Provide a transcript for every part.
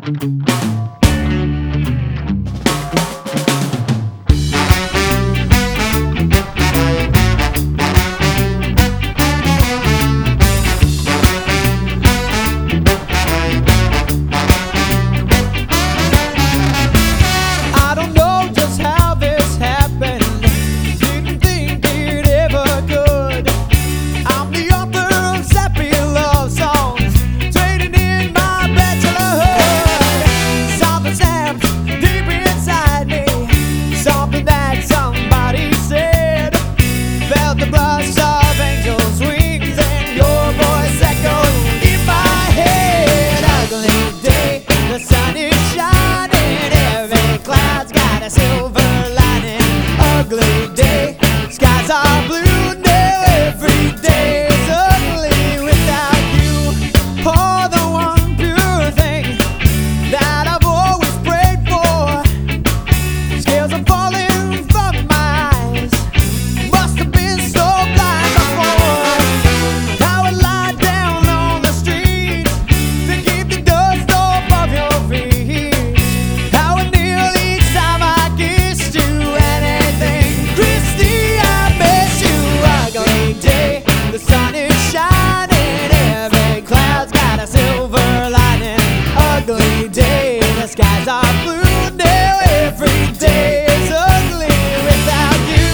Skies are blue now, every day is ugly without you.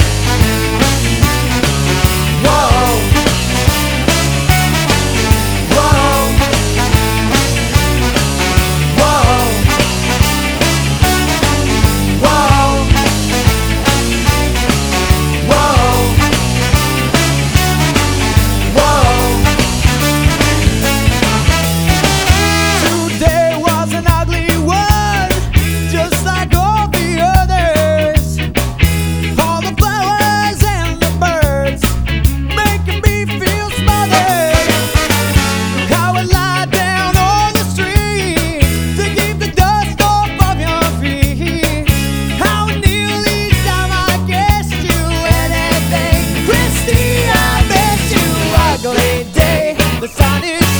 Whoa, whoa, whoa, whoa, whoa, whoa. Today was an ugly just like all the others. All the flowers and the birds making me feel smothered. I would lie down on the street to keep the dust off of your feet. I would kneel each time I kissed you. Anything, Christy, I miss you. Ugly day, the sun is